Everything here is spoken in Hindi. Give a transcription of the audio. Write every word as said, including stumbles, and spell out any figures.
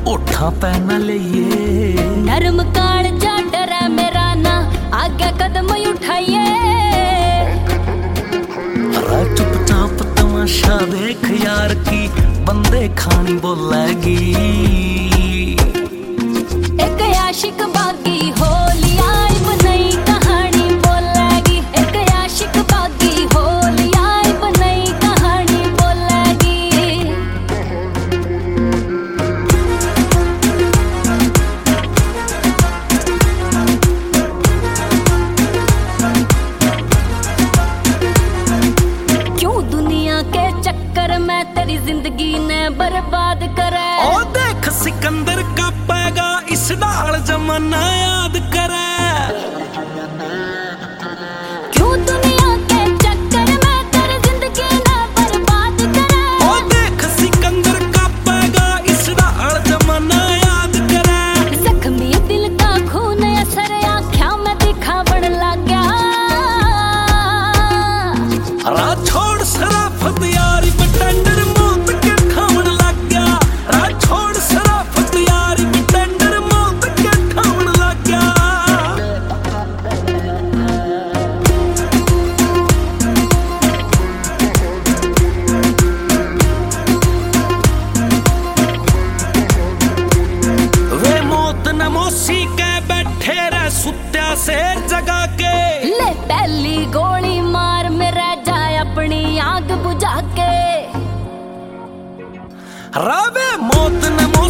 ओठा पैना लिए नरम काल जा डरे मेरा ना आगे कदम उठाइए। चुपचाप तमाशा देख यार की बंदे खानी बोलेगी। एक आशिक बागी होली आई नई कहानी बोलेगी। एक आशिक बागी होली आई नई कहानी बोलेगी। क्यों दुनिया के चक्कर में तेरी जिंदगी ने बर्बाद करे। ओ देख सिकंदर का पैगा इस डाल जमाना याद करे। क्यों दुनिया के चक्कर में तेरी जिंदगी ने बर्बाद करे। ओ देख सिकंदर का पैगा इस डाल जमाना याद करे। जख्मी दिल का खून असर आँखों में दिखावण लग गया। रा छोड़ शराफत यारी बटेंडर मौत के खावन लग गया। रा छोड़ शराफत यारी बटेंडर मौत के खावन लग गया। वे मौत नमोसी के बैठे रह सुत्या से जगा के। ले पहली गोली मार में रह जाए अपनी आग बुझा के। रावे मौत नमो